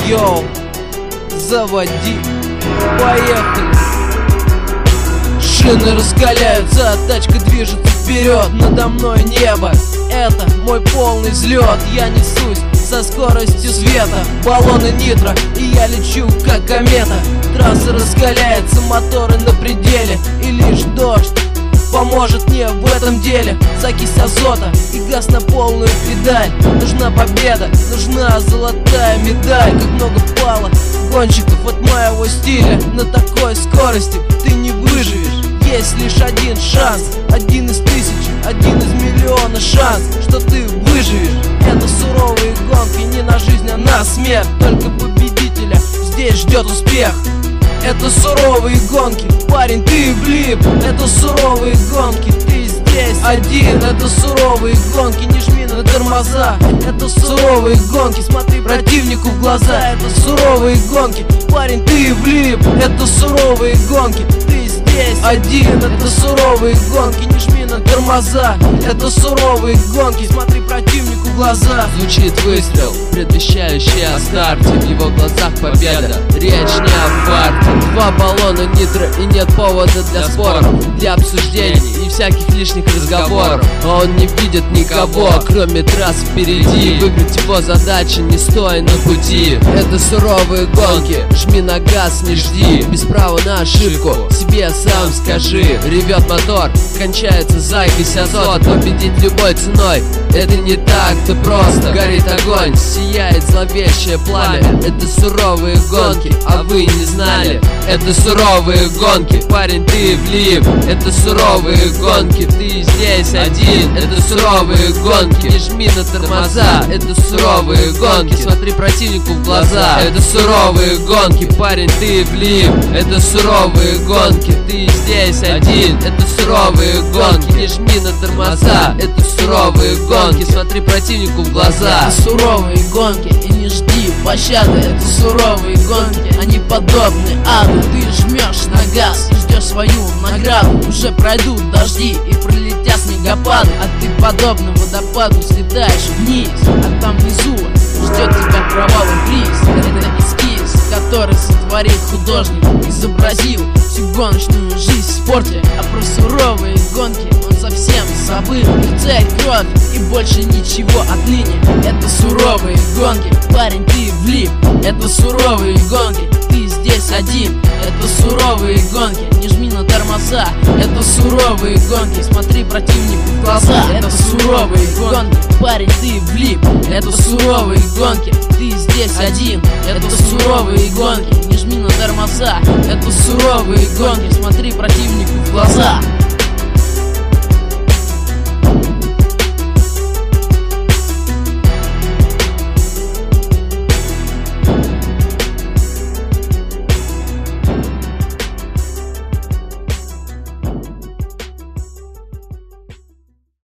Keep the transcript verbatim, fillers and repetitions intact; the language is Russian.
Йоу, заводи, поехали. Шины раскаляются, тачка движется вперед, надо мной небо, это мой полный взлет. Я несусь со скоростью света, баллоны нитро, и я лечу как комета. Трасса раскаляется, моторы на пределе, и лишь дождь поможет мне в этом деле. Закись азота и газ на полную педаль. Нужна победа, нужна золотая медаль. Как много пало гонщиков от моего стиля, на такой скорости ты не выживешь. Есть лишь один шанс, один из тысячи, один из миллиона шанс, что ты выживешь. Это суровые гонки, не на жизнь, а на смерть. Только победителя здесь ждет успех. Это суровые гонки, парень, ты влип. Это суровые гонки, ты здесь один. Это суровые гонки, не жми на тормоза. Это суровые гонки, смотри противнику в глаза. Это суровые гонки, парень, ты влип. Это суровые гонки, ты здесь один. Это суровые гонки, не жми на тормоза. Это суровые гонки, смотри противнику в глаза. Звучит выстрел, предвещающий о старте. В его глазах победа, речь не о фарте. Два баллона нитро и нет повода для споров, для обсуждений и всяких лишних разговоров. А он не видит никого, кроме трасс впереди. Выиграть его задача, не стой на пути. Это суровые гонки, жми на газ, не жди. Без права на ошибку, себе сам скажи. Ревет мотор, кончается закись азота. Победить любой ценой, это не так-то просто. Горит огонь, сияет зловещее пламя. Это суровые гонки, а вы не знали. Это суровые гонки, парень, ты влип. Это суровые гонки, ты здесь один. Это суровые гонки, не жми на тормоза. Это суровые гонки, смотри противнику в глаза. Это суровые гонки, парень, ты влип. Это суровые гонки, ты здесь один. Это суровые гонки, не жми на тормоза. Это суровые гонки, смотри противнику в глаза. Это суровые гонки, и не жди пощады. Это суровые гонки, они подобны аду. Ты жмешь на газ и ждешь свою награду. Уже пройдут дожди и пролетят снегопады, а ты подобно водопаду слетаешь вниз. А там внизу ждет тебя кровавый приз. Это эскиз, который сотворил художник. Изобразил всю гоночную жизнь в спорте. А про суровые гонки он совсем забыл. Их цель кровь и больше ничего отныне. Это суровые гонки, парень, ты влип. Это суровые гонки, ты здесь один. Это суровые гонки, не жми на тормоза. Это суровые гонки, смотри противнику в глаза. Это суровые гонки, парень, ты влип. Это суровые гонки, ты здесь один. Это суровые гонки, не жми на тормоза. Это суровые гонки, смотри противнику в глаза.